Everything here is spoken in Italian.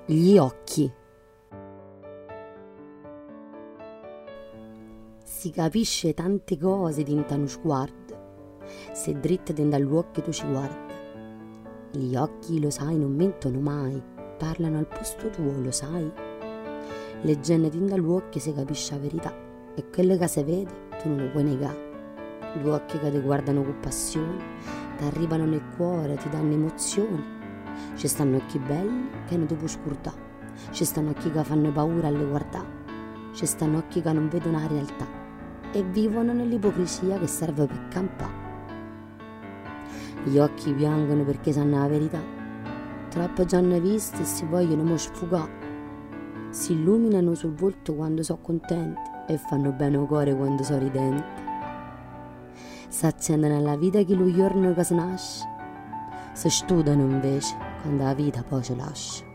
Gli occhi. Si capisce tante cose dentro uno sguardo, se dritta dentro agli occhi tu ci guardi. Gli occhi, lo sai, non mentono mai, parlano al posto tuo, lo sai. Leggendo dentro agli occhi si capisce la verità e quello che si vede tu non lo puoi negare. Gli occhi che ti guardano con passione, ti arrivano nel cuore, ti danno emozioni. Ci stanno occhi belli che non ti puoi scordare, ci stanno occhi che fanno paura alle guardare, ci stanno occhi che non vedono la realtà e vivono nell'ipocrisia che serve per campare. Gli occhi piangono perché sanno la verità, troppo già hanno visto e si vogliono mo sfugare. Si illuminano sul volto quando sono contenti e fanno bene al cuore quando sono ridenti. Si accendono alla vita che lo giorno che si nasce, si studiano invece quando la vita poi ci lascia.